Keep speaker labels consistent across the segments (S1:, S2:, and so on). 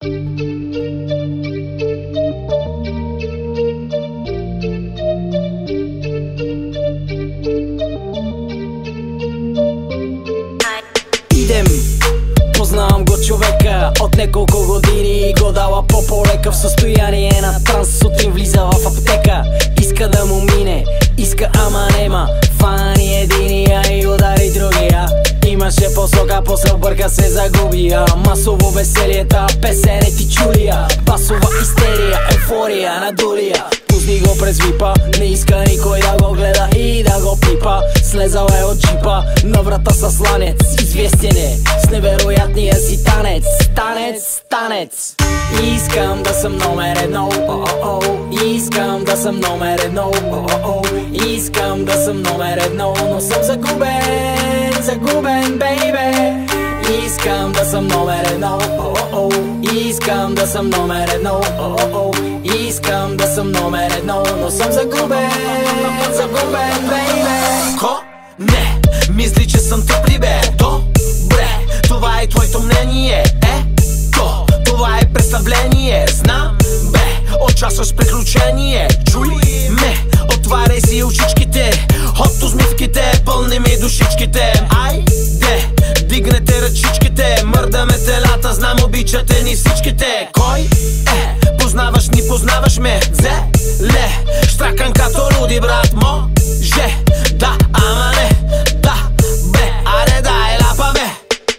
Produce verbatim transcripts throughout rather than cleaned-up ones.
S1: Идем, познавам го човека от няколко години, го дала по-полека, в състояние на транс. Сутрин влиза в аптека, иска да му мине, иска ама нема. Фани единия и удари другия. Имаше посока, после обърка се загубия. Масово веселиета, песен е ти чулия. Басова истерия, ейфория, надулия. Пусни го през випа, не иска никой да го гледа и да го пипа. Слезал е от джипа, на врата със сланец. Известен е с невероятния си танец. Танец, танец. Искам да съм номер едно, о-о-о. Искам да съм номер едно, о-о-о. Искам да съм номер едно, но съм загубен, загубен, бейбе. Искам да съм номер едно, о-о-о. Искам да съм номер едно, о-о-о. Искам да съм номер едно, но съм загубен, загубен, бейбе.
S2: Ко? Не, мисли, че съм тъпли, бе. Добре, това е твоето мнение. Е, то, това е представление. Знам, бе, участваш в приключение. Чуй ме, отваряй си очичките. От усмивките, пълни ми душичките. Айде, дигнете ръчичките. Мърдаме телата, знам, обичате ни всичките. Кой е? Познаваш ни, познаваш ме. Зеле, штракан като руди, брат. Може, да, ама не. Да, бе, аре дай лапа, бе.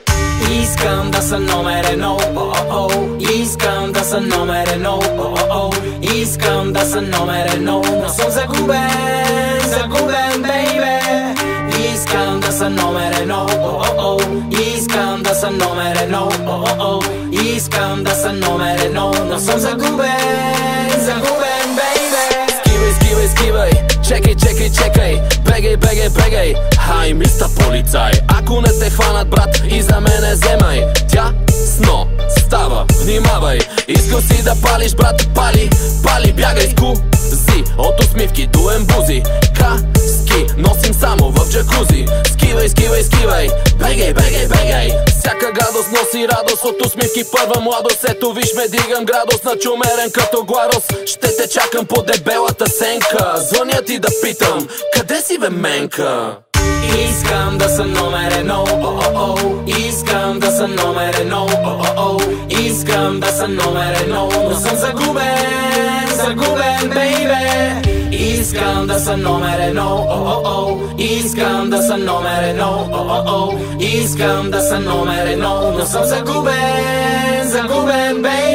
S1: Искам да съм номер едно, о-о-о. Искам да съм номер едно, о-о-о. Искам да съм номер едно, но съм загубен, загубен, бейбе. Искам да съм номер едно, о-о-о. Искам да съм номер едно, о-о-о. Искам да съм номер едно, но съм загубен, загубен, бейбе.
S2: Скивай, скивай, скивай, чекай, чекай, чекай. Бегай, бегай, бегай, хай, мистер полицай. Ако не те хванат, брат, и за мене вземай. Тясно става, внимавай. Искам си да палиш, брат, пали, пали. Бягай с кузи, от усмивки до ембузи. Каски носим само в джакузи. Скивай, скивай, скивай, бегай, бегай, бегай. Всяка гадост носи радост, от усмивки първа младост. Ето виж ме, дигам градус, начумерен като Гладос. Ще те чакам по дебелата сенка. Звъня ти да питам, къде си, бе, менка?
S1: Искам да съм номер едно, о-о-о. Искам да съм номер едно, о-о-о. Искам да съм номер едно, но съм загубен, загубен, бейбе. Искам да съм номер едно, о-о-о. Искам да съм номер едно, о-о-о. Искам да съм номер едно, но съм загубен, загубен, бейбе.